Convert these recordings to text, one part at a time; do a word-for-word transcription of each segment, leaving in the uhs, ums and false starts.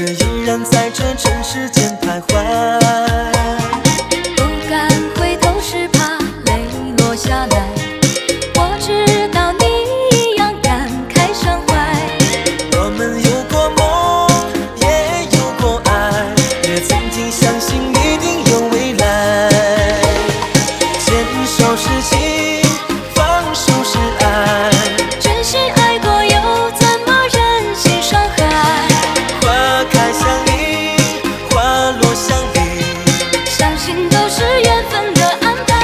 却依然在这尘世间徘徊。 不敢回头是怕泪落下来，我知道你一样感慨伤怀。 我们有过梦，也有过爱，也曾经相信一定有未来。牵手是情，放手是爱， 真心爱过又怎么忍心伤害？ 花开相迎，花落相离， 相信都是缘分的安排。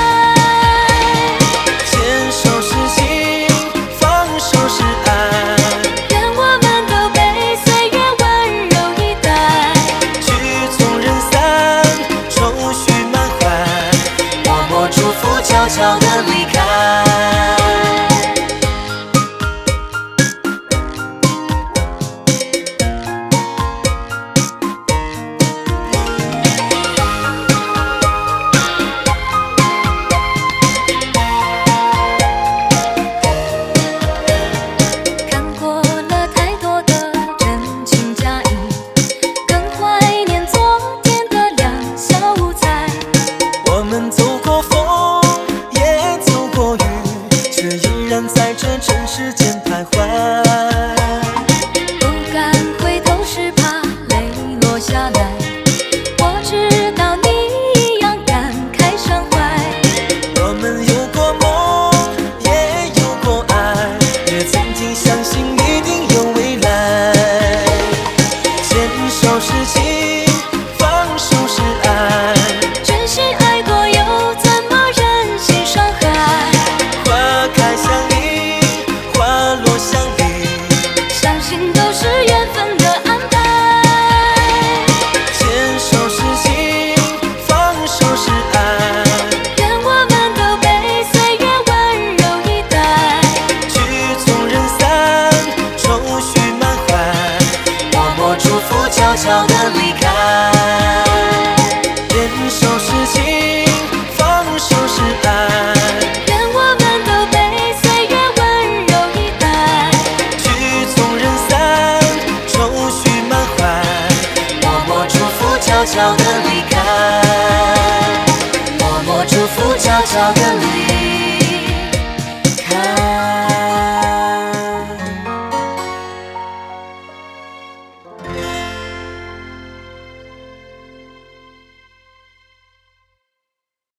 牵手是情，放手是爱， 愿我们都被岁月温柔以待。 曲终人散，愁绪满怀，默默祝福，悄悄地离开。 看过了太多的真情假意，更怀念昨天的两小无猜。 我们走过风，也走过雨，却依然在这尘世间徘徊。 不敢回头是怕泪落下来，我知道你一样感慨伤怀。 我们有过梦，也有过爱，也曾经相信一定有未来。牵手是情，放手是爱， 真心爱过又怎么忍心伤害？ 花开相迎，花落相离， 相信都是缘分的安排。 牵手是情，放手是爱， 愿我们都被岁月温柔以待。 曲终人散，愁绪满怀，默默祝福，悄悄地离开。